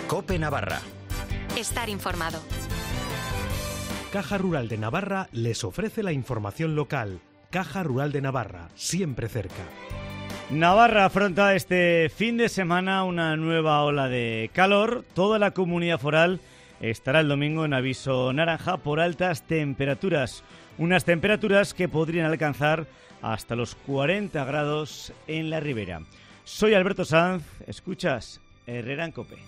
COPE Navarra. Estar informado. Caja Rural de Navarra les ofrece la información local. Caja Rural de Navarra, siempre cerca. Navarra afronta este fin de semana una nueva ola de calor. Toda la comunidad foral estará el domingo en aviso naranja por altas temperaturas. Unas temperaturas que podrían alcanzar hasta los 40 grados en la ribera. Soy Alberto Sanz, escuchas Herrera en COPE.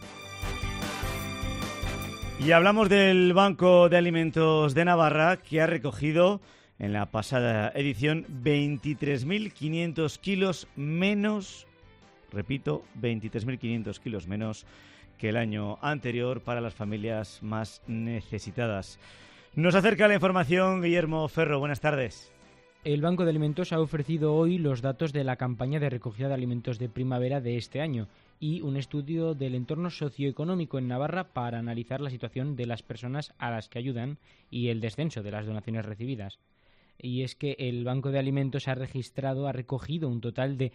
Y hablamos del Banco de Alimentos de Navarra, que ha recogido en la pasada edición 23.500 kilos menos, repito, 23.500 kilos menos que el año anterior para las familias más necesitadas. Nos acerca la información Guillermo Ferro, buenas tardes. El Banco de Alimentos ha ofrecido hoy los datos de la campaña de recogida de alimentos de primavera de este año y un estudio del entorno socioeconómico en Navarra para analizar la situación de las personas a las que ayudan y el descenso de las donaciones recibidas. Y es que el Banco de Alimentos ha recogido un total de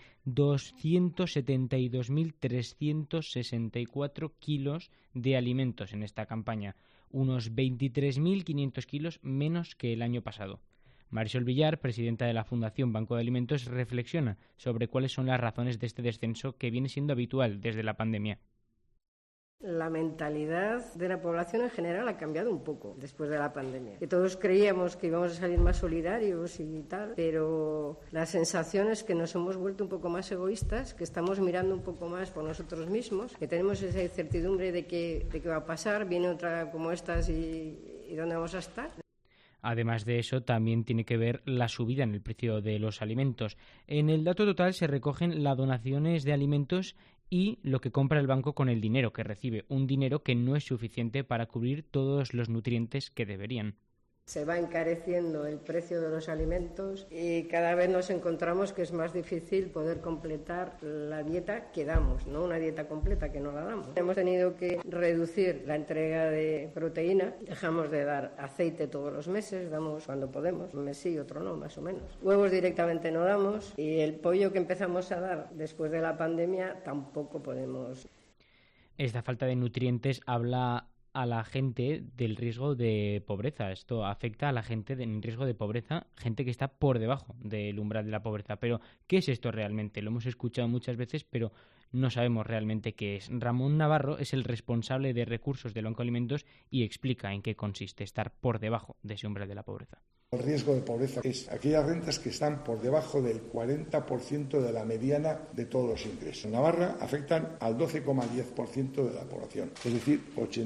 272.364 kilos de alimentos en esta campaña, unos 23.500 kilos menos que el año pasado. Marisol Villar, presidenta de la Fundación Banco de Alimentos, reflexiona sobre cuáles son las razones de este descenso que viene siendo habitual desde la pandemia. La mentalidad de la población en general ha cambiado un poco después de la pandemia. Que todos creíamos que íbamos a salir más solidarios y tal, pero la sensación es que nos hemos vuelto un poco más egoístas, que estamos mirando un poco más por nosotros mismos, que tenemos esa incertidumbre de qué va a pasar, viene otra como estas y dónde vamos a estar. Además de eso, también tiene que ver la subida en el precio de los alimentos. En el dato total se recogen las donaciones de alimentos y lo que compra el banco con el dinero que recibe, un dinero que no es suficiente para cubrir todos los nutrientes que deberían. Se va encareciendo el precio de los alimentos y cada vez nos encontramos que es más difícil poder completar la dieta que damos, no una dieta completa que no la damos. Hemos tenido que reducir la entrega de proteína, dejamos de dar aceite todos los meses, damos cuando podemos, un mes sí, otro no, más o menos. Huevos directamente no damos y el pollo que empezamos a dar después de la pandemia tampoco podemos. Esta falta de nutrientes habla a la gente del riesgo de pobreza. Esto afecta a la gente en riesgo de pobreza, gente que está por debajo del umbral de la pobreza. Pero, ¿qué es esto realmente? Lo hemos escuchado muchas veces, pero no sabemos realmente qué es. Ramón Navarro es el responsable de recursos del Banco de Alimentos y explica en qué consiste estar por debajo de ese umbral de la pobreza. El riesgo de pobreza es aquellas rentas que están por debajo del 40% de la mediana de todos los ingresos. En Navarra afectan al 12,10% de la población, es decir,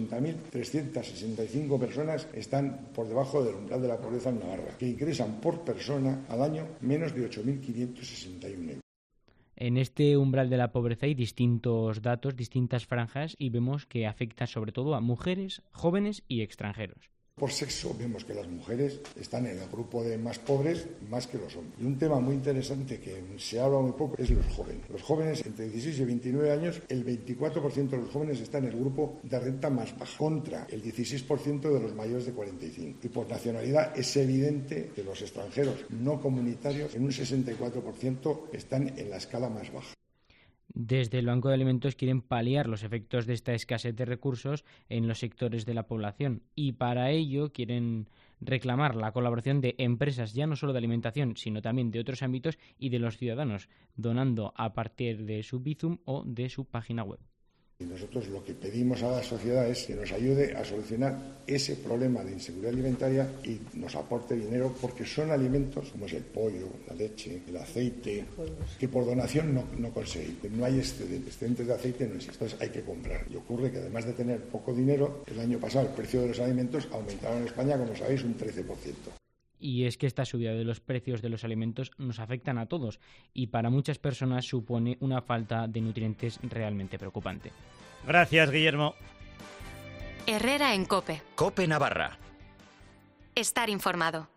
80.365 personas están por debajo del umbral de la pobreza en Navarra, que ingresan por persona al año menos de 8.561 euros. En este umbral de la pobreza hay distintos datos, distintas franjas y vemos que afecta sobre todo a mujeres, jóvenes y extranjeros. Por sexo vemos que las mujeres están en el grupo de más pobres más que los hombres. Y un tema muy interesante que se habla muy poco es los jóvenes. Los jóvenes entre 16 y 29 años, el 24% de los jóvenes están en el grupo de renta más baja, contra el 16% de los mayores de 45. Y por nacionalidad es evidente que los extranjeros no comunitarios en un 64% están en la escala más baja. Desde el Banco de Alimentos quieren paliar los efectos de esta escasez de recursos en los sectores de la población y para ello quieren reclamar la colaboración de empresas ya no solo de alimentación sino también de otros ámbitos y de los ciudadanos, donando a partir de su Bizum o de su página web. Y nosotros lo que pedimos a la sociedad es que nos ayude a solucionar ese problema de inseguridad alimentaria y nos aporte dinero porque son alimentos como es el pollo, la leche, el aceite, que por donación no conseguimos. No hay excedentes de aceite, no existe. Entonces hay que comprar. Y ocurre que además de tener poco dinero, el año pasado el precio de los alimentos aumentaron en España, como sabéis, un 13%. Y es que esta subida de los precios de los alimentos nos afectan a todos y para muchas personas supone una falta de nutrientes realmente preocupante. Gracias, Guillermo. Herrera en COPE. COPE Navarra. Estar informado.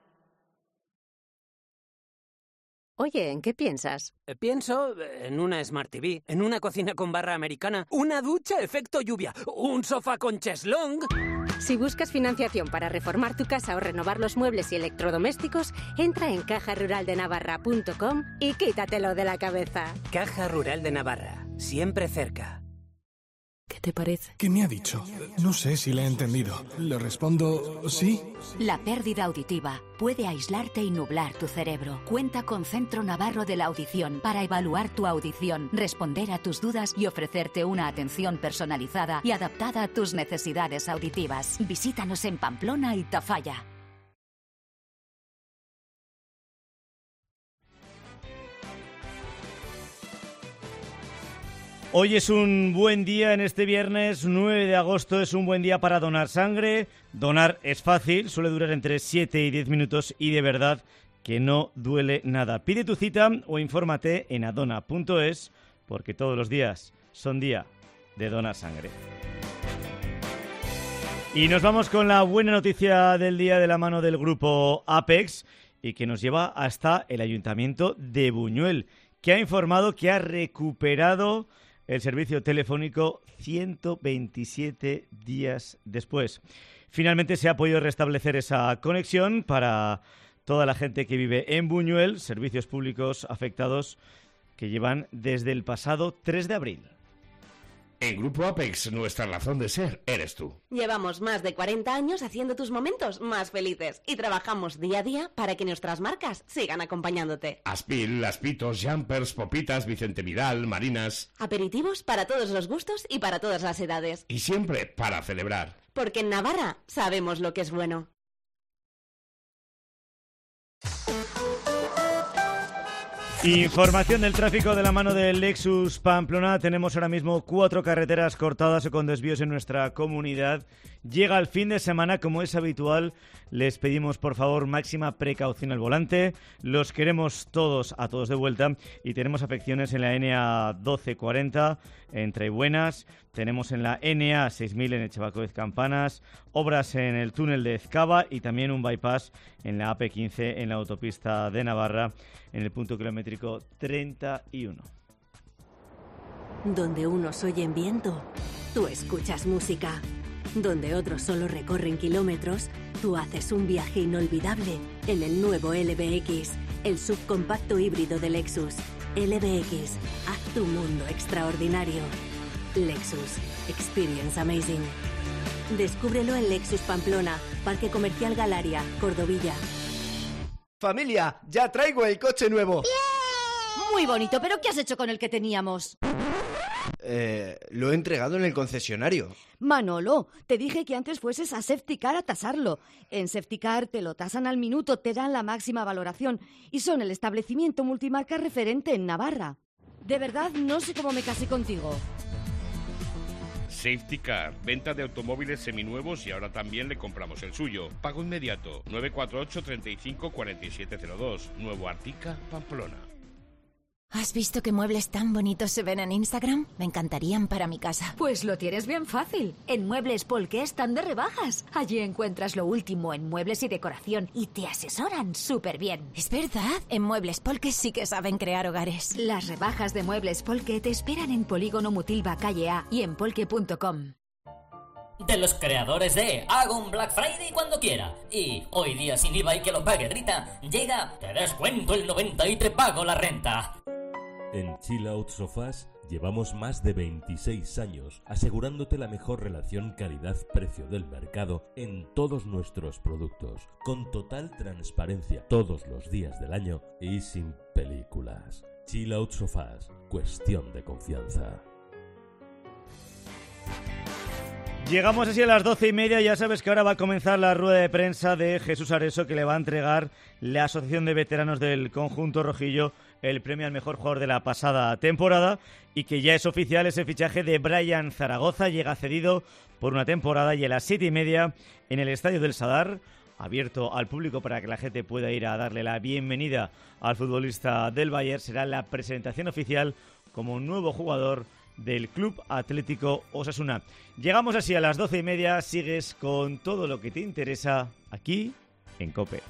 Oye, ¿en qué piensas? Pienso en una Smart TV, en una cocina con barra americana, una ducha efecto lluvia, un sofá con cheslong. Si buscas financiación para reformar tu casa o renovar los muebles y electrodomésticos, entra en cajaruraldenavarra.com y quítatelo de la cabeza. Caja Rural de Navarra, siempre cerca. ¿Qué te parece? ¿Qué me ha dicho? No sé si le he entendido. ¿Le respondo sí? La pérdida auditiva puede aislarte y nublar tu cerebro. Cuenta con Centro Navarro de la Audición para evaluar tu audición, responder a tus dudas y ofrecerte una atención personalizada y adaptada a tus necesidades auditivas. Visítanos en Pamplona y Tafalla. Hoy es un buen día, en este viernes 9 de agosto es un buen día para donar sangre. Donar es fácil, suele durar entre 7 y 10 minutos y de verdad que no duele nada. Pide tu cita o infórmate en adona.es porque todos los días son día de donar sangre. Y nos vamos con la buena noticia del día de la mano del grupo Apex y que nos lleva hasta el Ayuntamiento de Buñuel, que ha informado que ha recuperado el servicio telefónico 127 días después. Finalmente se ha podido restablecer esa conexión para toda la gente que vive en Buñuel, servicios públicos afectados que llevan desde el pasado 3 de abril. En Grupo Apex, nuestra razón de ser eres tú. Llevamos más de 40 años haciendo tus momentos más felices y trabajamos día a día para que nuestras marcas sigan acompañándote. Aspil, Aspitos, Jumpers, Popitas, Vicente Vidal, Marinas. Aperitivos para todos los gustos y para todas las edades. Y siempre para celebrar. Porque en Navarra sabemos lo que es bueno. Información del tráfico de la mano del Lexus Pamplona. Tenemos ahora mismo 4 carreteras cortadas o con desvíos en nuestra comunidad. Llega el fin de semana, como es habitual. Les pedimos, por favor, máxima precaución al volante. Los queremos todos a todos de vuelta. Y tenemos afecciones en la NA 1240 en Traibuenas. Tenemos en la NA 6000 en Echevacoez Campanas. Obras en el túnel de Ezcaba y también un bypass en la AP15 en la autopista de Navarra en el punto kilométrico 31. Donde unos oyen viento, tú escuchas música. Donde otros solo recorren kilómetros, tú haces un viaje inolvidable en el nuevo LBX, el subcompacto híbrido de Lexus. LBX, haz tu mundo extraordinario. Lexus, experience amazing. Descúbrelo en Lexus Pamplona, Parque Comercial Galaria, Cordovilla. Familia, ya traigo el coche nuevo. ¡Yeah! Muy bonito, pero ¿qué has hecho con el que teníamos? Lo he entregado en el concesionario. Manolo, te dije que antes fueses a Safetycar a tasarlo. En Safetycar te lo tasan al minuto, te dan la máxima valoración y son el establecimiento multimarca referente en Navarra. De verdad, no sé cómo me casé contigo. Safetycar, venta de automóviles seminuevos y ahora también le compramos el suyo. Pago inmediato, 948 35 4702, Nuevo Artica, Pamplona. ¿Has visto qué muebles tan bonitos se ven en Instagram? Me encantarían para mi casa. Pues lo tienes bien fácil. En Muebles Polque están de rebajas. Allí encuentras lo último en muebles y decoración y te asesoran súper bien. Es verdad, en Muebles Polque sí que saben crear hogares. Las rebajas de Muebles Polque te esperan en Polígono Mutilva, calle A y en polque.com. De los creadores de Hago un Black Friday cuando quiera y hoy día sin IVA y que lo pague Rita, llega Te descuento el 90 y te pago la renta. En Chill Out Sofás llevamos más de 26 años asegurándote la mejor relación calidad-precio del mercado en todos nuestros productos, con total transparencia todos los días del año y sin películas. Chill Out Sofás, cuestión de confianza. Llegamos así a las 12:30, ya sabes que ahora va a comenzar la rueda de prensa de Jesús Areso que le va a entregar la Asociación de Veteranos del Conjunto Rojillo el premio al mejor jugador de la pasada temporada y que ya es oficial ese fichaje de Brian Zaragoza, llega cedido por una temporada y a las 7:30 en el Estadio del Sadar, abierto al público para que la gente pueda ir a darle la bienvenida al futbolista del Bayern, será la presentación oficial como nuevo jugador del Club Atlético Osasuna. Llegamos así a las 12:30, sigues con todo lo que te interesa aquí en COPE.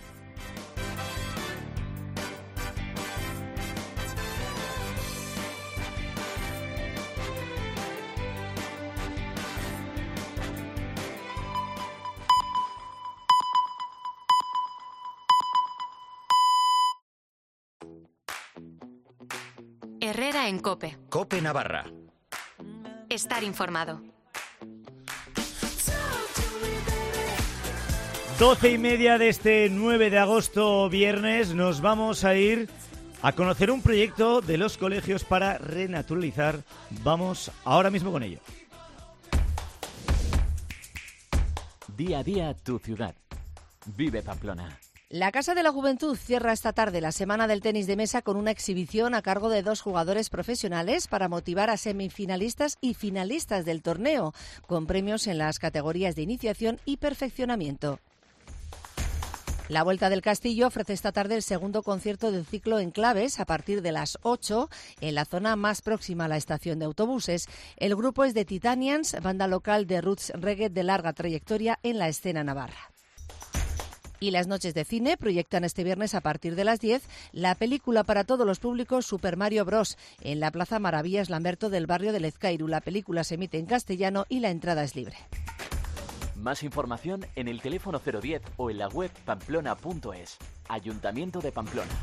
Herrera en COPE. COPE Navarra. Estar informado. 12:30 de este 9 de agosto, viernes, nos vamos a ir a conocer un proyecto de los colegios para renaturalizar. Vamos ahora mismo con ello. Día a día tu ciudad. Vive Pamplona. La Casa de la Juventud cierra esta tarde la Semana del Tenis de Mesa con una exhibición a cargo de 2 jugadores profesionales para motivar a semifinalistas y finalistas del torneo, con premios en las categorías de iniciación y perfeccionamiento. La Vuelta del Castillo ofrece esta tarde el segundo concierto del ciclo Enclaves a partir de las 8 en la zona más próxima a la estación de autobuses. El grupo es de Titanians, banda local de roots reggae de larga trayectoria en la escena navarra. Y las noches de cine proyectan este viernes a partir de las 10 la película para todos los públicos Super Mario Bros. En la Plaza Maravillas Lamberto del barrio de Lezcairu. La película se emite en castellano y la entrada es libre. Más información en el teléfono 010 o en la web pamplona.es. Ayuntamiento de Pamplona.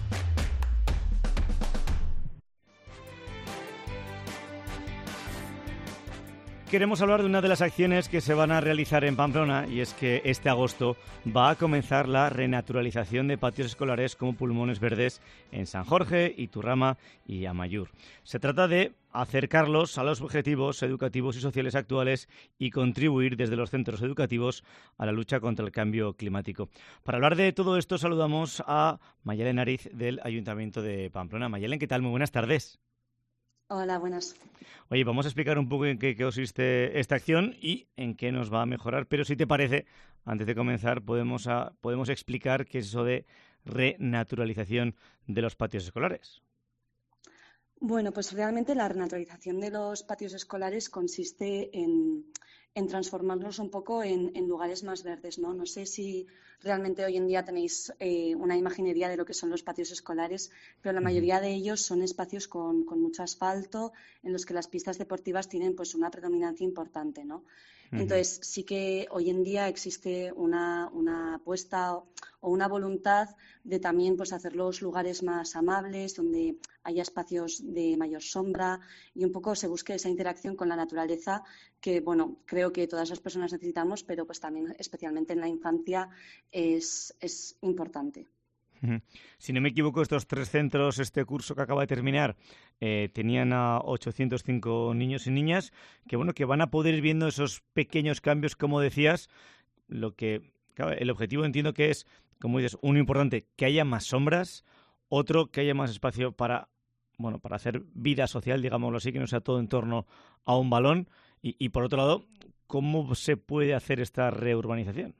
Queremos hablar de una de las acciones que se van a realizar en Pamplona, y es que este agosto va a comenzar la renaturalización de patios escolares como pulmones verdes en San Jorge, Iturrama y Amaiur. Se trata de acercarlos a los objetivos educativos y sociales actuales y contribuir desde los centros educativos a la lucha contra el cambio climático. Para hablar de todo esto saludamos a Mayalen Ariz del Ayuntamiento de Pamplona. Mayalen, ¿qué tal? Muy buenas tardes. Hola, buenas. Oye, vamos a explicar un poco en qué consiste esta acción y en qué nos va a mejorar, pero si te parece, antes de comenzar, podemos explicar qué es eso de renaturalización de los patios escolares. Bueno, pues realmente la renaturalización de los patios escolares consiste en transformarlos un poco en lugares más verdes, ¿no? No sé si realmente hoy en día tenéis una imaginería de lo que son los patios escolares, pero la mayoría de ellos son espacios con mucho asfalto, en los que las pistas deportivas tienen pues una predominancia importante, ¿no? Entonces, sí que hoy en día existe una apuesta o una voluntad de también pues hacer los lugares más amables, donde haya espacios de mayor sombra y un poco se busque esa interacción con la naturaleza que, bueno, creo que todas las personas necesitamos, pero pues también especialmente en la infancia es importante. Si no me equivoco, estos 3 centros, este curso que acaba de terminar, tenían a 805 niños y niñas que van a poder ir viendo esos pequeños cambios, como decías. Claro, el objetivo entiendo que es, como dices, uno importante, que haya más sombras, otro, que haya más espacio para hacer vida social, digámoslo así, que no sea todo en torno a un balón. Y por otro lado, ¿cómo se puede hacer esta reurbanización?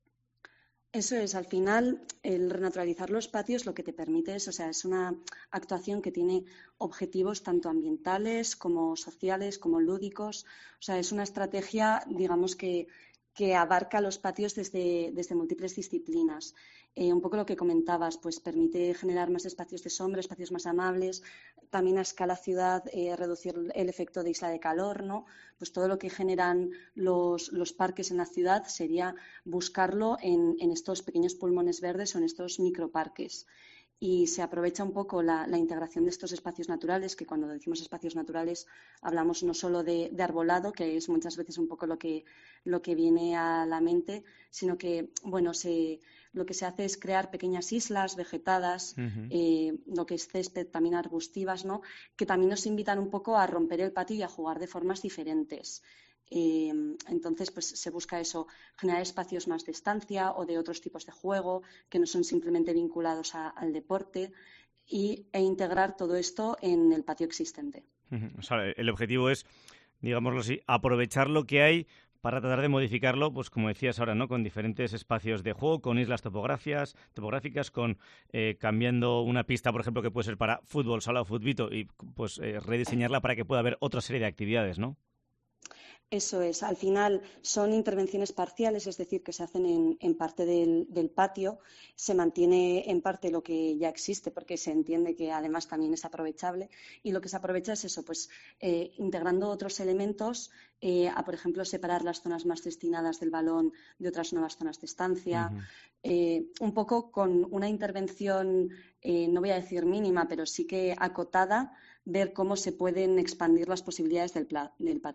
Eso es, al final, el renaturalizar los patios lo que te permite es una actuación que tiene objetivos tanto ambientales como sociales, como lúdicos. O sea, es una estrategia, digamos, que abarca los patios desde múltiples disciplinas. Un poco lo que comentabas, pues permite generar más espacios de sombra, espacios más amables, también a escala ciudad reducir el efecto de isla de calor, ¿no? Pues todo lo que generan los parques en la ciudad sería buscarlo en estos pequeños pulmones verdes o en estos microparques. Y se aprovecha un poco la integración de estos espacios naturales, que cuando decimos espacios naturales hablamos no solo de arbolado, que es muchas veces un poco lo que viene a la mente, sino que, bueno, lo que se hace es crear pequeñas islas vegetadas, lo que es césped, también arbustivas, ¿no? Que también nos invitan un poco a romper el patio y a jugar de formas diferentes. Entonces, pues se busca eso, generar espacios más de estancia o de otros tipos de juego que no son simplemente vinculados al deporte e integrar todo esto en el patio existente. O sea, el objetivo es, digámoslo así, aprovechar lo que hay para tratar de modificarlo, pues como decías ahora, ¿no? Con diferentes espacios de juego, con islas topográficas, con cambiando una pista, por ejemplo, que puede ser para fútbol, sala o futbito, y pues rediseñarla para que pueda haber otra serie de actividades, ¿no? Eso es, al final son intervenciones parciales, es decir, que se hacen en parte del patio, se mantiene en parte lo que ya existe porque se entiende que además también es aprovechable y lo que se aprovecha es eso, pues integrando otros elementos a, por ejemplo, separar las zonas más destinadas del balón de otras nuevas zonas de estancia, un poco con una intervención, no voy a decir mínima, pero sí que acotada, ver cómo se pueden expandir las posibilidades del patio.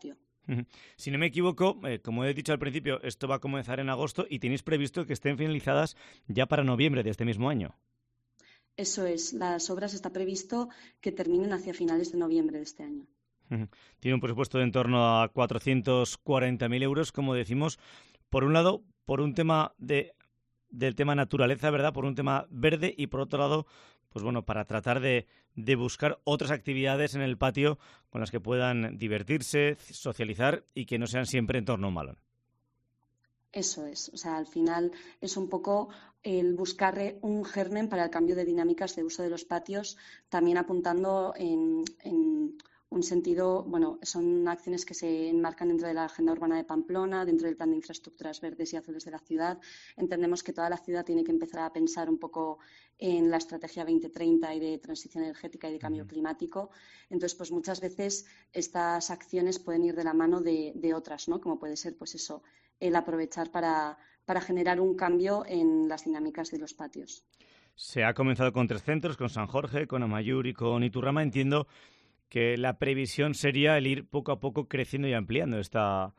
Si no me equivoco, como he dicho al principio, esto va a comenzar en agosto y tenéis previsto que estén finalizadas ya para noviembre de este mismo año. Eso es, las obras está previsto que terminen hacia finales de noviembre de este año. Tiene un presupuesto de en torno a 440.000 euros, como decimos, por un lado, por un tema del tema naturaleza, ¿verdad? Por un tema verde y por otro lado, pues bueno, para tratar de buscar otras actividades en el patio con las que puedan divertirse, socializar y que no sean siempre en torno a un balón. Eso es, o sea, al final es un poco el buscar un germen para el cambio de dinámicas de uso de los patios, también apuntando en un sentido, bueno, son acciones que se enmarcan dentro de la Agenda Urbana de Pamplona, dentro del Plan de Infraestructuras Verdes y Azules de la ciudad. Entendemos que toda la ciudad tiene que empezar a pensar un poco en la Estrategia 2030 y de transición energética y de cambio climático. Entonces, pues muchas veces estas acciones pueden ir de la mano de otras, ¿no? Como puede ser, pues eso, el aprovechar para generar un cambio en las dinámicas de los patios. Se ha comenzado con 3 centros, con San Jorge, con Amaiur y con Iturrama. Entiendo que la previsión sería el ir poco a poco creciendo y ampliando esta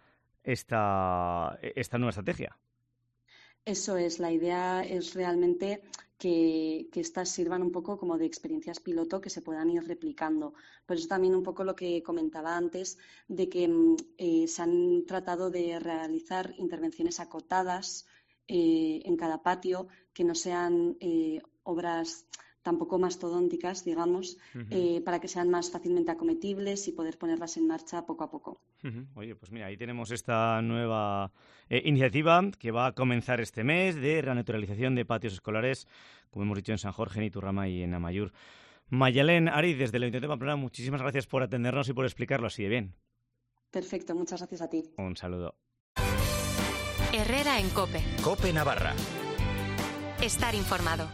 nueva estrategia. Eso es, la idea es realmente que estas sirvan un poco como de experiencias piloto que se puedan ir replicando. Por eso también un poco lo que comentaba antes, de que se han tratado de realizar intervenciones acotadas en cada patio, que no sean obras tampoco mastodónticas, digamos, para que sean más fácilmente acometibles y poder ponerlas en marcha poco a poco. Oye, pues mira, ahí tenemos esta nueva iniciativa que va a comenzar este mes de renaturalización de patios escolares, como hemos dicho, en San Jorge, en Iturrama y en Amaiur. Mayalén Ariz, desde el Ayuntamiento de Pamplona, muchísimas gracias por atendernos y por explicarlo así de bien. Perfecto, muchas gracias a ti. Un saludo. Herrera en COPE. COPE Navarra. Estar informado.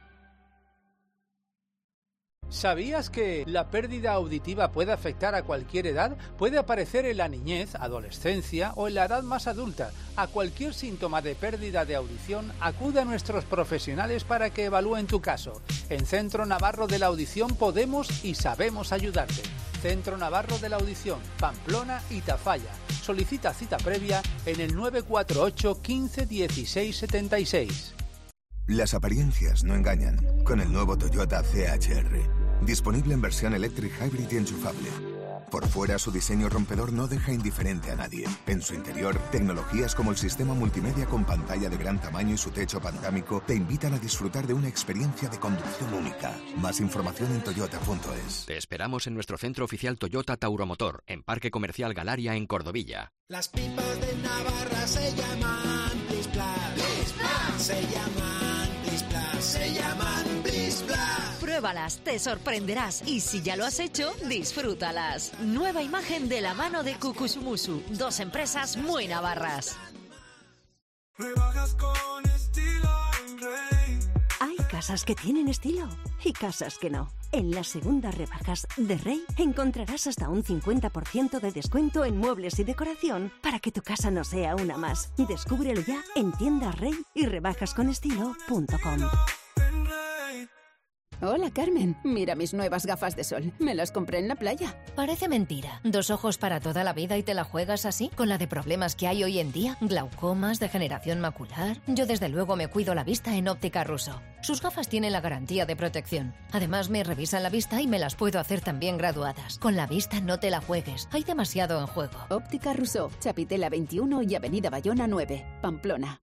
¿Sabías que la pérdida auditiva puede afectar a cualquier edad? Puede aparecer en la niñez, adolescencia o en la edad más adulta. A cualquier síntoma de pérdida de audición, acude a nuestros profesionales para que evalúen tu caso. En Centro Navarro de la Audición podemos y sabemos ayudarte. Centro Navarro de la Audición, Pamplona y Tafalla. Solicita cita previa en el 948 15 16 76. Las apariencias no engañan. Con el nuevo Toyota CHR. Disponible en versión electric hybrid y enchufable. Por fuera, su diseño rompedor no deja indiferente a nadie. En su interior, tecnologías como el sistema multimedia con pantalla de gran tamaño y su techo panorámico te invitan a disfrutar de una experiencia de conducción única. Más información en toyota.es. Te esperamos en nuestro centro oficial Toyota Tauromotor, en Parque Comercial Galaria, en Cordovilla. Las pipas de Navarra se llaman Bliss Plus. Bliss Plus. Se llaman Bliss Plus. Se llaman Bliss Plus. Pruébalas, te sorprenderás y si ya lo has hecho, disfrútalas. Nueva imagen de la mano de Cucusumusu, 2 empresas muy navarras. Rebajas con estilo en Rey. Hay casas que tienen estilo y casas que no. En las segundas rebajas de Rey encontrarás hasta un 50% de descuento en muebles y decoración para que tu casa no sea una más. Descúbrelo ya en tiendas Rey y rebajasconestilo.com. Hola, Carmen. Mira mis nuevas gafas de sol. Me las compré en la playa. Parece mentira. 2 ojos para toda la vida y te la juegas así, con la de problemas que hay hoy en día. Glaucomas, degeneración macular. Yo desde luego me cuido la vista en Óptica Russo. Sus gafas tienen la garantía de protección. Además me revisan la vista y me las puedo hacer también graduadas. Con la vista no te la juegues. Hay demasiado en juego. Óptica Russo, Chapitela 21 y Avenida Bayona 9, Pamplona.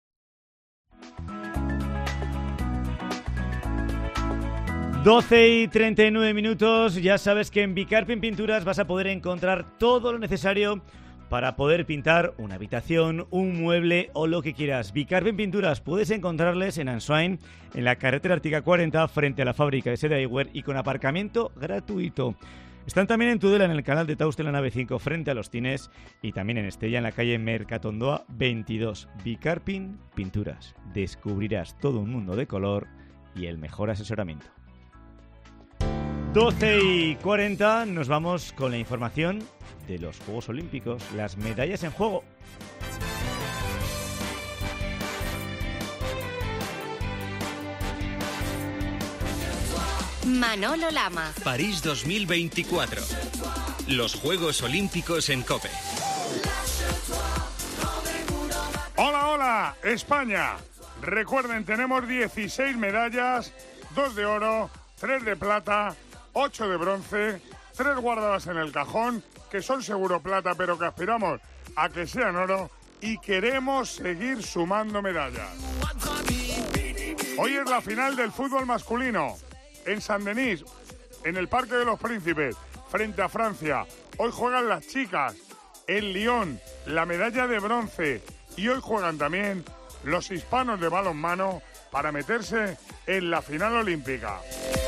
12:39. Ya sabes que en Bicarpin Pinturas vas a poder encontrar todo lo necesario para poder pintar una habitación, un mueble o lo que quieras. Bicarpin Pinturas puedes encontrarles en Ansoain, en la carretera Ártica 40, frente a la fábrica de seda Eyewear y con aparcamiento gratuito. Están también en Tudela, en el canal de Tauste, en la nave 5, frente a los Tines, y también en Estella, en la calle Mercatondoa 22. Bicarpin Pinturas. Descubrirás todo un mundo de color y el mejor asesoramiento. 12:40, nos vamos con la información de los Juegos Olímpicos, las medallas en juego. Manolo Lama. París 2024. Los Juegos Olímpicos en COPE. Hola, hola, España. Recuerden, tenemos 16 medallas, 2 de oro, 3 de plata, 8 de bronce, 3 guardadas en el cajón, que son seguro plata, pero que aspiramos a que sean oro, y queremos seguir sumando medallas. Hoy es la final del fútbol masculino, en Saint-Denis, en el Parque de los Príncipes, frente a Francia. Hoy juegan las chicas, en Lyon, la medalla de bronce, y hoy juegan también los hispanos de balonmano para meterse en la final olímpica.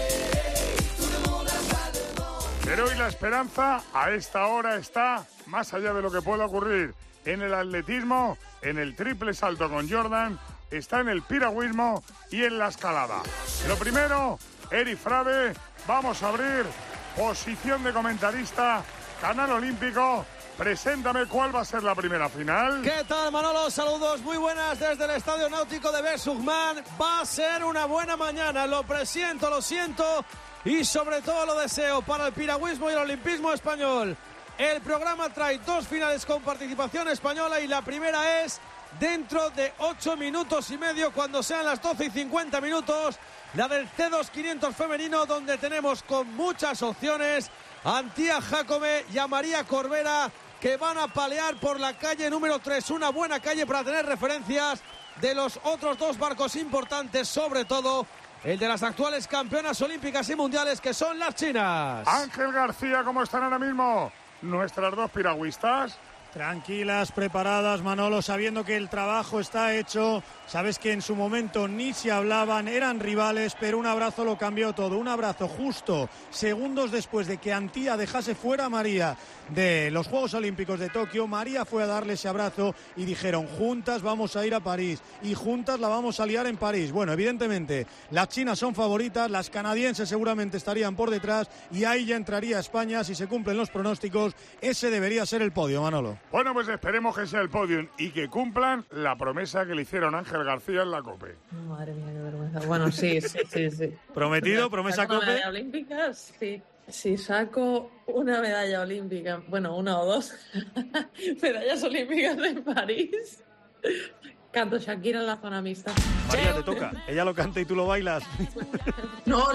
Pero hoy la esperanza a esta hora está más allá de lo que pueda ocurrir en el atletismo, en el triple salto con Jordan, está en el piragüismo y en la escalada. Lo primero, Eri Frave, vamos a abrir posición de comentarista, Canal Olímpico. Preséntame cuál va a ser la primera final. ¿Qué tal, Manolo? Saludos muy buenas desde el Estadio Náutico de Besugman. Va a ser una buena mañana, lo presiento, lo siento y sobre todo lo deseo para el piragüismo y el olimpismo español. El programa trae 2 finales con participación española y la primera es dentro de 8 minutos y medio, cuando sean las 12:50 minutos, la del C2 500 femenino, donde tenemos con muchas opciones a Antía Jacome y a María Corbera, que van a palear por la calle número 3, una buena calle para tener referencias de los otros 2 barcos importantes, sobre todo el de las actuales campeonas olímpicas y mundiales, que son las chinas. Ángel García, ¿cómo están ahora mismo nuestras 2 piragüistas? Tranquilas, preparadas, Manolo, sabiendo que el trabajo está hecho. Sabes que en su momento ni se hablaban, eran rivales, pero un abrazo lo cambió todo. Un abrazo justo segundos después de que Antía dejase fuera a María de los Juegos Olímpicos de Tokio. María fue a darle ese abrazo y dijeron: juntas vamos a ir a París y juntas la vamos a liar en París. Bueno, evidentemente las chinas son favoritas, las canadienses seguramente estarían por detrás y ahí ya entraría España si se cumplen los pronósticos. Ese debería ser el podio, Manolo. Bueno, pues esperemos que sea el podio y que cumplan la promesa que le hicieron Ángel García en la COPE. Madre mía, qué vergüenza. Bueno, sí. ¿Prometido? ¿Promesa COPE? ¿Medalla olímpica? Sí. Si saco una medalla olímpica, bueno, 1 o 2 medallas olímpicas en París, canto Shakira en la zona mixta. María, te toca. Ella lo canta y tú lo bailas. No.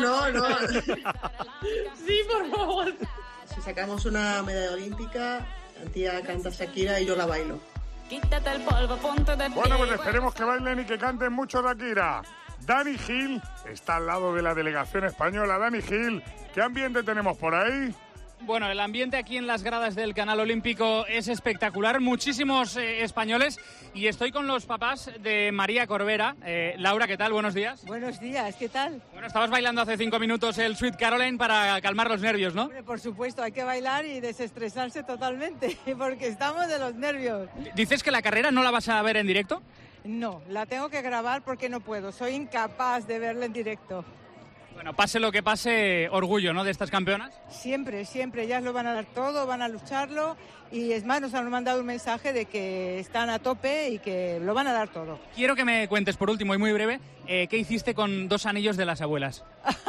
Sí, por favor. Si sacamos una medalla olímpica, Antía canta Shakira y yo la bailo. Quítate el polvo, ponte de pie. Bueno, pues esperemos que bailen y que canten mucho Shakira. Dani Gil está al lado de la delegación española. Dani Gil, ¿qué ambiente tenemos por ahí? Bueno, el ambiente aquí en las gradas del Canal Olímpico es espectacular, muchísimos españoles, y estoy con los papás de María Corbera. Laura, ¿qué tal? Buenos días. Buenos días, ¿qué tal? Bueno, estabas bailando hace 5 minutos el Sweet Caroline para calmar los nervios, ¿no? Hombre, por supuesto, hay que bailar y desestresarse totalmente, porque estamos de los nervios. ¿Dices que la carrera no la vas a ver en directo? No, la tengo que grabar porque no puedo, soy incapaz de verla en directo. Bueno, pase lo que pase, orgullo, ¿no?, de estas campeonas. Siempre, ellas lo van a dar todo, van a lucharlo, y es más, nos han mandado un mensaje de que están a tope y que lo van a dar todo. Quiero que me cuentes, por último y muy breve, ¿qué hiciste con 2 anillos de las abuelas?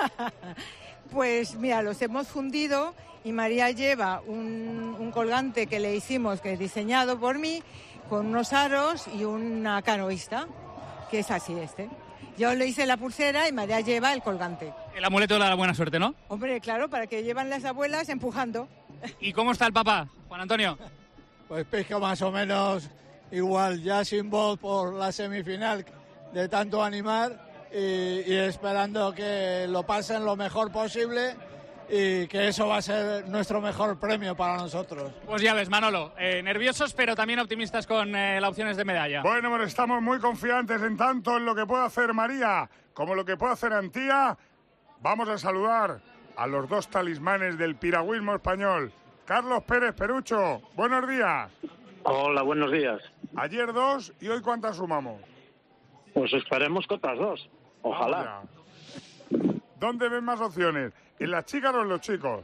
Pues mira, los hemos fundido y María lleva un colgante que le hicimos, que es diseñado por mí, con unos aros y una canoísta, que es así Yo le hice la pulsera y María lleva el colgante. El amuleto de la buena suerte, ¿no? Hombre, claro, para que llevan las abuelas empujando. ¿Y cómo está el papá, Juan Antonio? Pues pesca más o menos igual, ya sin voz por la semifinal de tanto animar y esperando que lo pasen lo mejor posible y que eso va a ser nuestro mejor premio para nosotros. Pues ya ves, Manolo, nerviosos pero también optimistas con las opciones de medalla. Bueno, pues estamos muy confiantes en tanto en lo que puede hacer María como lo que puede hacer Antía. Vamos a saludar a los 2 talismanes del piragüismo español. Carlos Pérez Perucho, buenos días. Hola, buenos días. Ayer 2 y hoy ¿cuántas sumamos? Pues esperemos que otras 2, ojalá. ¿Dónde ven más opciones? ¿En las chicas o en los chicos?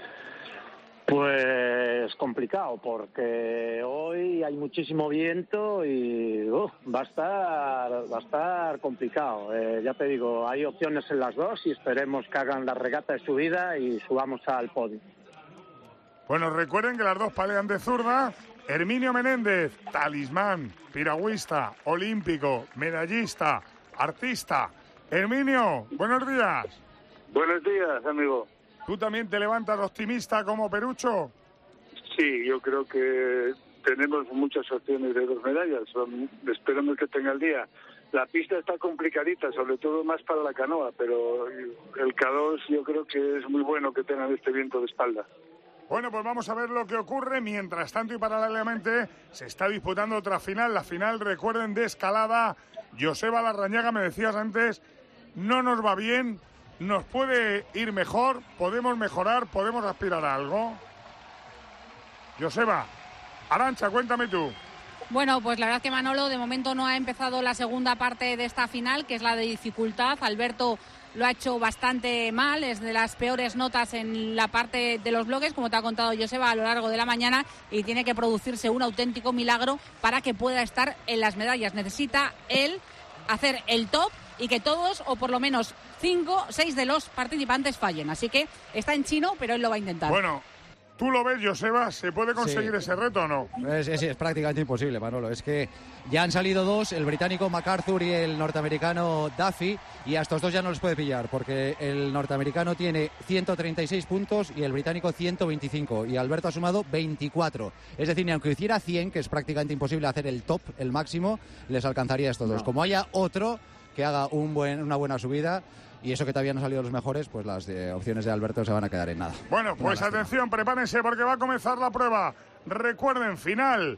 Pues complicado, porque hoy hay muchísimo viento y va a estar complicado. Ya te digo, hay opciones en las 2 y esperemos que hagan la regata de subida y subamos al podio. Bueno, recuerden que las dos palean de zurda. Herminio Menéndez, talismán, piragüista, olímpico, medallista, artista. Herminio, buenos días. Buenos días, amigo. ¿Tú también te levantas optimista como Perucho? Sí, yo creo que tenemos muchas opciones de 2 medallas. Esperemos que tenga el día. La pista está complicadita, sobre todo más para la canoa, pero el K2 yo creo que es muy bueno que tengan este viento de espalda. Bueno, pues vamos a ver lo que ocurre. Mientras tanto y paralelamente se está disputando otra final. La final, recuerden, de escalada. Joseba Larrañaga, me decías antes, no nos va bien, nos puede ir mejor, podemos mejorar, podemos aspirar a algo. Joseba, Arantxa, cuéntame tú. Bueno, pues la verdad que Manolo de momento no ha empezado la segunda parte de esta final, que es la de dificultad. Alberto lo ha hecho bastante mal, es de las peores notas en la parte de los bloques, como te ha contado Joseba, a lo largo de la mañana, y tiene que producirse un auténtico milagro para que pueda estar en las medallas. Necesita él hacer el top y que todos, o por lo menos 5, 6 de los participantes fallen. Así que está en chino, pero él lo va a intentar. Bueno, ¿tú lo ves, Joseba? ¿Se puede conseguir ese reto o no? Es prácticamente imposible, Manolo. Es que ya han salido 2, el británico MacArthur y el norteamericano Duffy, y a estos 2 ya no les puede pillar, porque el norteamericano tiene 136 puntos y el británico 125, y Alberto ha sumado 24. Es decir, ni aunque hiciera 100, que es prácticamente imposible hacer el top, el máximo, les alcanzaría a estos 2. Como haya otro que haga una buena subida, y eso que todavía no han salido los mejores, pues las opciones de Alberto se van a quedar en nada. Bueno, pues atención, prepárense porque va a comenzar la prueba. Recuerden, final,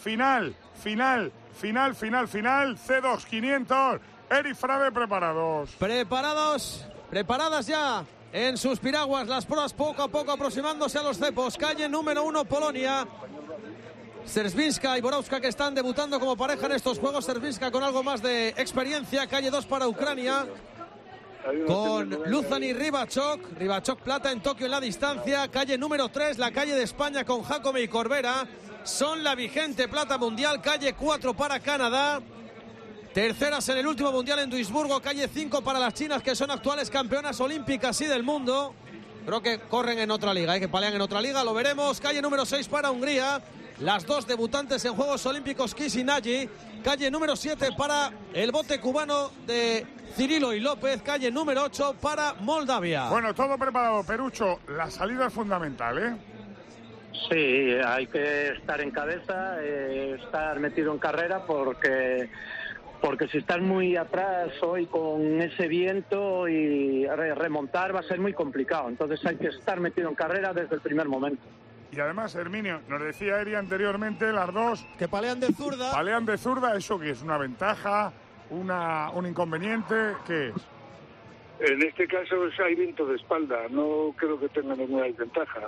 C2 500. Eri Frade, preparados. Preparadas ya en sus piraguas, las proas poco a poco aproximándose a los cepos. Calle número 1, Polonia. Szerbinska y Borowska, que están debutando como pareja en estos juegos. Szerbinska con algo más de experiencia. Calle 2 para Ucrania, con Luzan y Rybachok plata en Tokio en la distancia. Calle número 3, la calle de España, con Jacome y Corbera, son la vigente plata mundial. Calle 4 para Canadá, terceras en el último mundial en Duisburgo. Calle 5 para las chinas, que son actuales campeonas olímpicas y del mundo. Creo que corren en otra liga, que palean en otra liga, lo veremos. Calle número 6 para Hungría, las 2 debutantes en Juegos Olímpicos, Kiss y Nagy. Calle número 7 para el bote cubano de Cirilo y López. Calle número 8 para Moldavia. Bueno, todo preparado, Perucho. La salida es fundamental, ¿eh? Sí, hay que estar en cabeza, estar metido en carrera, porque si estás muy atrás hoy con ese viento, y remontar va a ser muy complicado. Entonces hay que estar metido en carrera desde el primer momento. Y además, Herminio, nos decía Eri anteriormente, las dos que palean de zurda. Palean de zurda, ¿eso qué es? ¿Una ventaja? ¿Un inconveniente? ¿Qué es? En este caso hay viento de espalda, no creo que tenga ninguna desventaja.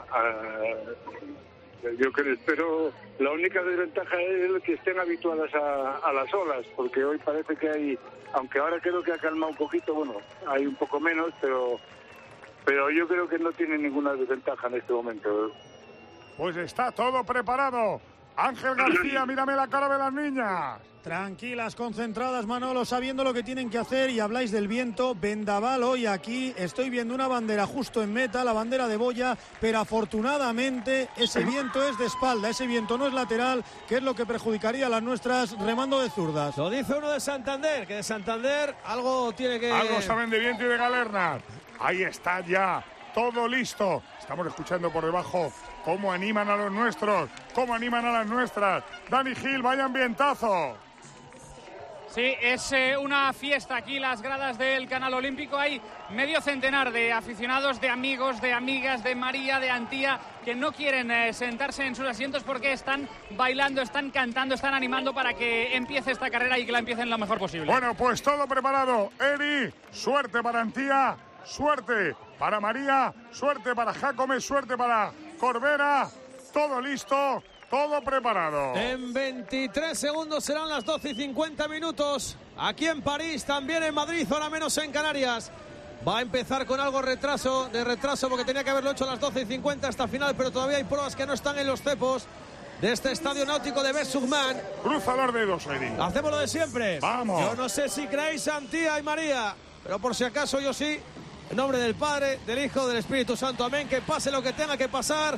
Yo creo, pero la única desventaja es que estén habituadas a las olas, porque hoy parece que hay, aunque ahora creo que ha calmado un poquito, bueno, hay un poco menos, pero yo creo que no tiene ninguna desventaja en este momento. Pues está todo preparado. Ángel García, mírame la cara de las niñas. Tranquilas, concentradas, Manolo, sabiendo lo que tienen que hacer. Y habláis del viento, vendaval hoy aquí. Estoy viendo una bandera justo en meta, la bandera de boya, pero afortunadamente ese viento es de espalda, ese viento no es lateral, que es lo que perjudicaría a las nuestras remando de zurdas. Lo dice uno de Santander, que de Santander algo tiene que... Algo saben de viento y de galerna. Ahí está ya, todo listo. Estamos escuchando por debajo cómo animan a los nuestros, cómo animan a las nuestras. Dani Gil, vaya ambientazo. Sí, es una fiesta aquí, las gradas del Canal Olímpico. Hay medio centenar de aficionados, de amigos, de amigas, de María, de Antía, que no quieren sentarse en sus asientos porque están bailando, están cantando, están animando para que empiece esta carrera y que la empiecen lo mejor posible. Bueno, pues todo preparado. Eri, suerte para Antía, suerte para María, suerte para Jacome, suerte para Corbera. Todo listo, todo preparado. En 23 segundos serán las 12:50. Aquí en París, también en Madrid, hora menos en Canarias. Va a empezar con algo de retraso, porque tenía que haberlo hecho a las 12:50 hasta final, pero todavía hay pruebas que no están en los cepos de este estadio náutico de Bessugman. Cruza los dedos, Eri. Hacemos lo de siempre. Vamos. Yo no sé si creéis Antía y María, pero por si acaso yo sí. En nombre del Padre, del Hijo, del Espíritu Santo. Amén. Que pase lo que tenga que pasar,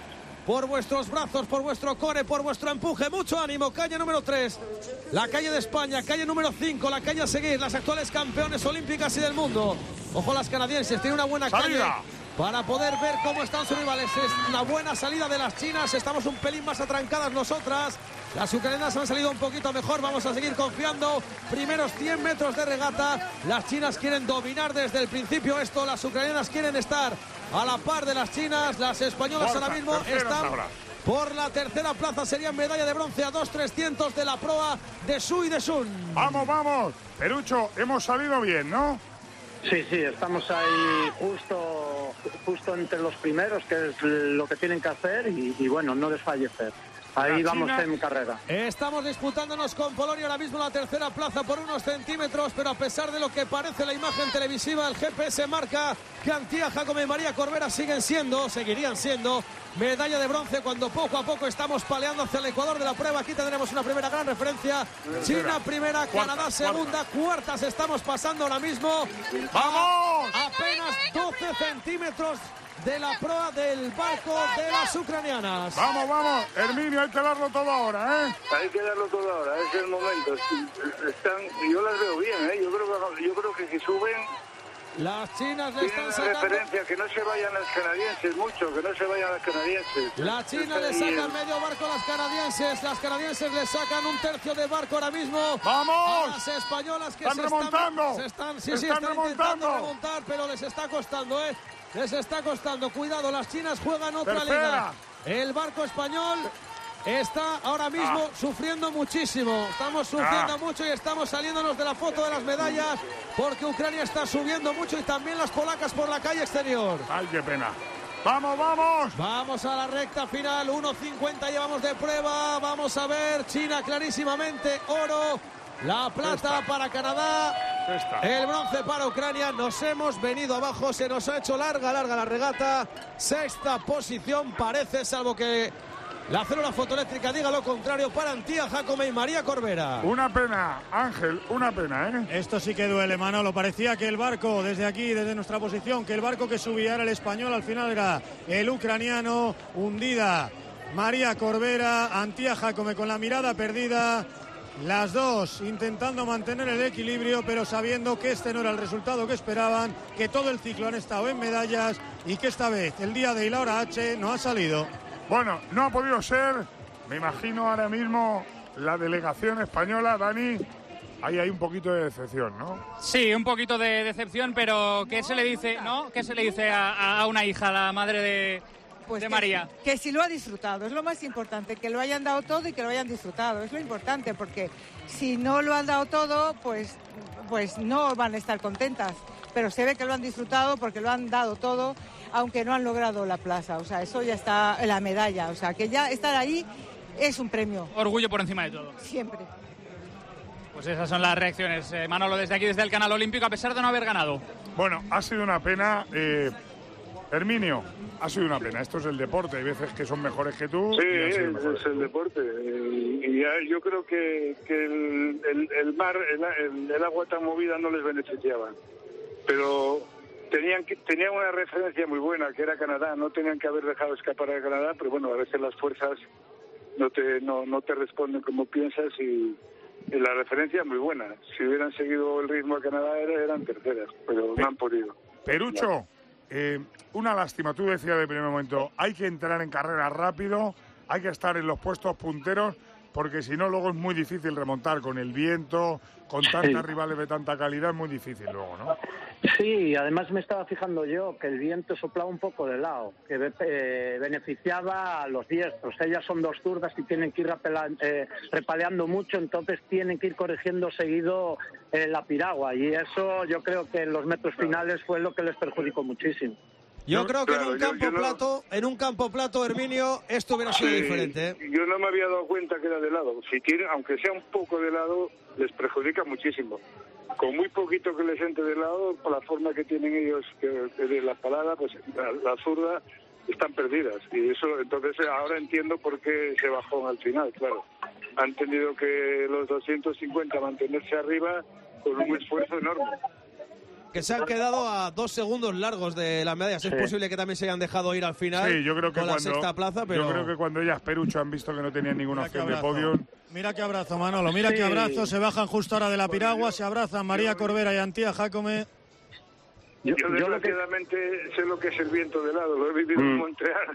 por vuestros brazos, por vuestro core, por vuestro empuje. Mucho ánimo. Calle número 3, la calle de España. Calle número 5, la calle a seguir. Las actuales campeones olímpicas y del mundo. Ojo, las canadienses, tiene una buena calle para poder ver cómo están sus rivales. Es una buena salida de las chinas. Estamos un pelín más atrancadas nosotras. Las ucranianas han salido un poquito mejor. Vamos a seguir confiando. Primeros 100 metros de regata. Las chinas quieren dominar desde el principio esto. Las ucranianas quieren estar a la par de las chinas. Las españolas ahora mismo están por la tercera plaza. Serían medalla de bronce a 2.300 de la proa de Su y de Sun. Vamos, vamos. Perucho, hemos salido bien, ¿no? Sí, estamos ahí justo entre los primeros, que es lo que tienen que hacer y bueno, no desfallecer. Ahí vamos en carrera. Estamos disputándonos con Polonia ahora mismo la tercera plaza por unos centímetros, pero a pesar de lo que parece la imagen televisiva, el GPS marca que Antía Jacome y María Corbera seguirían siendo medalla de bronce cuando poco a poco estamos paleando hacia el Ecuador de la prueba. Aquí tendremos una primera gran referencia. China primera, Canadá segunda, cuartas estamos pasando ahora mismo. ¡Vamos! Apenas 12 centímetros de la proa del barco de las ucranianas. Vamos, Herminio, hay que darlo todo ahora, ¿eh? Hay que darlo todo ahora, es el momento. Yo las veo bien, ¿eh? Yo creo que si suben... Las chinas le están sacando... referencia, que no se vayan las canadienses mucho, que no se vayan las canadienses. La China le sacan medio barco a las canadienses le sacan un tercio de barco ahora mismo. ¡Vamos! A las españolas que están remontando. Están intentando remontar, pero les está costando, ¿eh? Les está costando. Cuidado, las chinas juegan otra liga. El barco español está ahora mismo sufriendo muchísimo. Estamos sufriendo mucho y estamos saliéndonos de la foto de las medallas porque Ucrania está subiendo mucho y también las polacas por la calle exterior. ¡Ay, qué pena! ¡Vamos! Vamos a la recta final. 1.50 llevamos de prueba. Vamos a ver. China clarísimamente oro. La plata para Canadá, el bronce para Ucrania. Nos hemos venido abajo, se nos ha hecho larga la regata. Sexta posición parece, salvo que la célula fotoeléctrica diga lo contrario, para Antía Jacome y María Corbera. Una pena, Ángel, una pena, ¿eh? Esto sí que duele, Manolo. Parecía que el barco, desde aquí, desde nuestra posición, que el barco que subía era el español, al final era el ucraniano. Hundida María Corbera, Antía Jacome con la mirada perdida. Las dos intentando mantener el equilibrio, pero sabiendo que este no era el resultado que esperaban, que todo el ciclo han estado en medallas y que esta vez el día de y la hora H no ha salido. Bueno, no ha podido ser. Me imagino ahora mismo la delegación española, Dani. Ahí hay un poquito de decepción, ¿no? Sí, un poquito de decepción, pero ¿qué se le dice, no? ¿Qué se le dice a una hija, a la madre de María? Que si lo ha disfrutado, es lo más importante, que lo hayan dado todo y que lo hayan disfrutado, es lo importante, porque si no lo han dado todo, pues no van a estar contentas, pero se ve que lo han disfrutado porque lo han dado todo, aunque no han logrado la plaza, o sea, eso ya está en la medalla, o sea, que ya estar ahí es un premio. Orgullo por encima de todo. Siempre. Pues esas son las reacciones, Manolo, desde aquí, desde el Canal Olímpico, a pesar de no haber ganado. Bueno, ha sido una pena, Herminio. Ha sido una pena, esto es el deporte, hay veces que son mejores que tú. Sí, es el deporte. Y yo creo que el mar, el agua tan movida no les beneficiaba. Pero tenían una referencia muy buena, que era Canadá. No tenían que haber dejado escapar a Canadá, pero bueno, a veces las fuerzas no te responden como piensas y la referencia es muy buena. Si hubieran seguido el ritmo de Canadá eran terceras, pero no han podido. Perucho. Una lástima, tú decías de primer momento, hay que entrar en carrera rápido, hay que estar en los puestos punteros, porque si no luego es muy difícil remontar con el viento, con tantas rivales de tanta calidad, es muy difícil luego, ¿no? Sí, además me estaba fijando yo que el viento soplaba un poco de lado, que beneficiaba a los diestros. Ellas son dos zurdas y tienen que ir repaleando mucho, entonces tienen que ir corrigiendo seguido la piragua, y eso yo creo que en los metros finales fue lo que les perjudicó muchísimo. Yo creo que en un campo plato, Herminio, esto hubiera sido diferente. Yo no me había dado cuenta que era de lado. Si tiene, aunque sea un poco de lado, les perjudica muchísimo. Con muy poquito que les entre de lado, por la forma que tienen ellos de la parada, pues la zurda, están perdidas. Y eso, entonces ahora entiendo por qué se bajó al final, claro. Han tenido que los 250 mantenerse arriba con un esfuerzo enorme. que se han quedado a 2 segundos largos de las medallas. Es posible que también se hayan dejado ir al final. Sí, yo creo que con la sexta plaza, pero yo creo que cuando ellas Perucho han visto que no tenían ninguna opción de podio. Mira qué abrazo, Manolo, mira qué abrazo. Se bajan justo ahora de la piragua, se abrazan María Corbera y Antía Jácome. Yo desgraciadamente sé lo que es el viento de lado, lo he vivido en Montreal.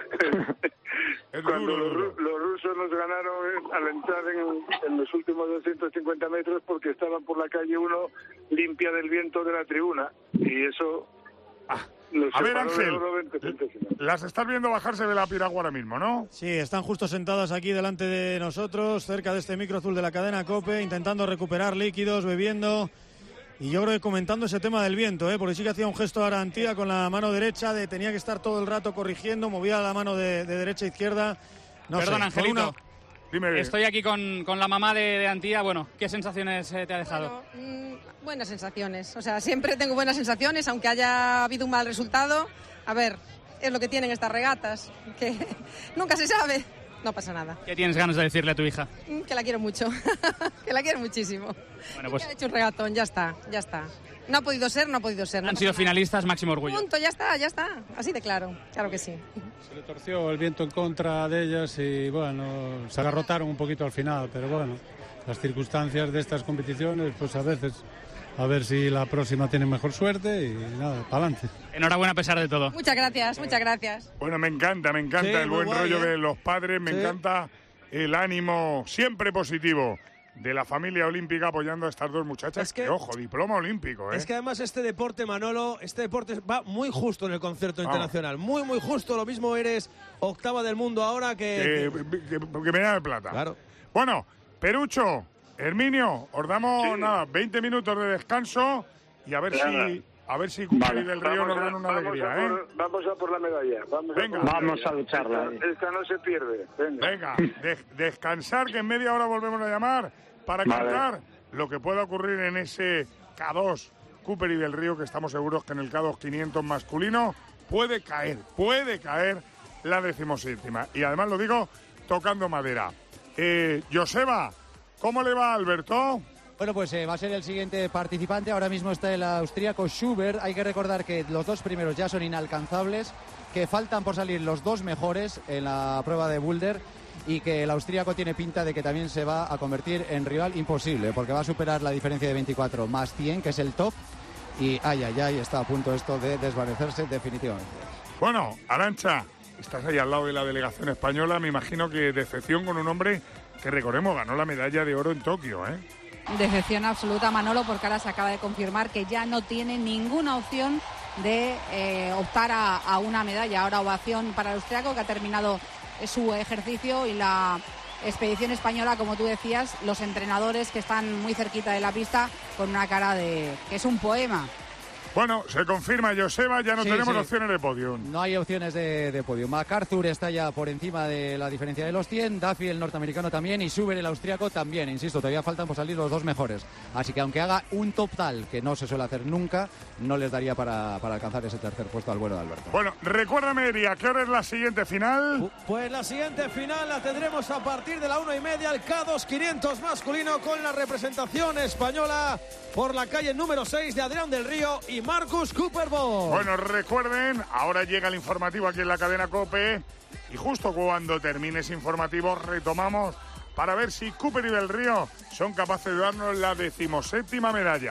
Cuando los rusos nos ganaron al entrar en los últimos 250 metros porque estaban por la calle 1 limpia del viento de la tribuna. Y eso... A ver, Ángel, las estás viendo bajarse de la piragua ahora mismo, ¿no? Sí, están justo sentadas aquí delante de nosotros, cerca de este micro azul de la cadena COPE, intentando recuperar líquidos, bebiendo... Y yo creo que comentando ese tema del viento, porque sí que hacía un gesto ahora Antía con la mano derecha, de tenía que estar todo el rato corrigiendo, movía la mano de derecha a izquierda. No Perdón, sé, Angelito. Dime. Estoy aquí con la mamá de Antía. Bueno, ¿qué sensaciones te ha dejado? Buenas sensaciones. O sea, siempre tengo buenas sensaciones, aunque haya habido un mal resultado. A ver, es lo que tienen estas regatas, que nunca se sabe. No pasa nada. ¿Qué tienes ganas de decirle a tu hija? Que la quiero mucho, que la quiero muchísimo. Bueno, pues... Que ha hecho un regatón, ya está. No ha podido ser. Han sido finalistas, máximo orgullo. Punto, ya está. Así de claro que sí. Se le torció el viento en contra de ellas y bueno, se agarrotaron un poquito al final, pero bueno, las circunstancias de estas competiciones, pues a veces... A ver si la próxima tiene mejor suerte y nada, para adelante. Enhorabuena a pesar de todo. Muchas gracias. Bueno, me encanta Sí, el buen guay, rollo de los padres, me Sí. encanta el ánimo siempre positivo de la familia olímpica apoyando a estas dos muchachas. Es que- ojo, diploma olímpico, ¿eh? Es que además este deporte, Manolo, va muy justo en el concierto internacional. Muy, muy justo. Lo mismo eres octava del mundo ahora que medalla de plata. Claro. Bueno, Perucho, Herminio, os damos 20 minutos de descanso y a ver si Cooper y del Río nos dan una alegría, ¿eh? Vamos a por la medalla. Vamos a lucharla. Esta no se pierde. Venga, descansar, que en media hora volvemos a llamar para cantar lo que pueda ocurrir en ese K2 Cooper y del Río, que estamos seguros que en el K2 500 masculino puede caer la 17ª. Y además lo digo tocando madera. Joseba, ¿cómo le va, Alberto? Bueno, pues va a ser el siguiente participante. Ahora mismo está el austríaco Schubert. Hay que recordar que los dos primeros ya son inalcanzables, que faltan por salir los dos mejores en la prueba de boulder y que el austríaco tiene pinta de que también se va a convertir en rival imposible, porque va a superar la diferencia de 24 más 100, que es el top, y está a punto esto de desvanecerse definitivamente. Bueno, Arantxa, estás ahí al lado de la delegación española. Me imagino que decepción con un hombre que, recordemos, ganó la medalla de oro en Tokio, ¿eh? Decepción absoluta, Manolo, porque ahora se acaba de confirmar que ya no tiene ninguna opción de optar a una medalla. Ahora ovación para el austriaco, que ha terminado su ejercicio, y la expedición española, como tú decías, los entrenadores que están muy cerquita de la pista con una cara de que es un poema. Bueno, se confirma, Joseba, ya no Sí, tenemos sí. opciones de podio. No hay opciones de podio. MacArthur está ya por encima de la diferencia de los 100, Duffy, el norteamericano, también, y Schubert, el austriaco, también. Insisto, todavía faltan por salir los dos mejores. Así que aunque haga un top tal, que no se suele hacer nunca, no les daría para alcanzar ese tercer puesto al bueno de Alberto. Bueno, recuérdame, Eri, ¿a qué hora es la siguiente final? Pues la siguiente final la tendremos a partir de la 1:30, el K2 500 masculino, con la representación española por la calle número 6 de Adrián del Río y Marcus Cooperboy. Bueno, recuerden, ahora llega el informativo aquí en la cadena COPE y justo cuando termine ese informativo retomamos para ver si Cooper y del Río son capaces de darnos la 17ª medalla.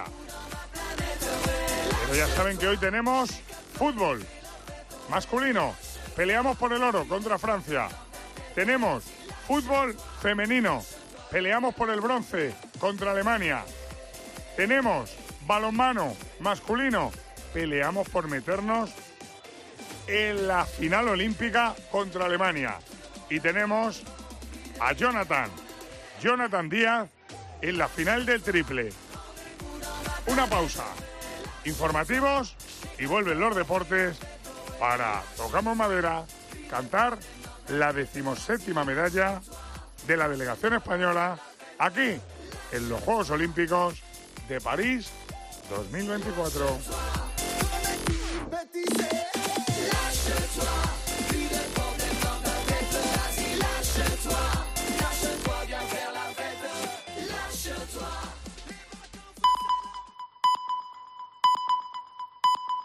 Pero ya saben que hoy tenemos fútbol masculino. Peleamos por el oro contra Francia. Tenemos fútbol femenino. Peleamos por el bronce contra Alemania. Tenemos balonmano masculino. Peleamos por meternos en la final olímpica contra Alemania. Y tenemos a Jonathan Díaz en la final del triple. Una pausa. Informativos y vuelven los deportes para, tocamos madera, cantar la 17ª medalla de la delegación española aquí en los Juegos Olímpicos de París 2024.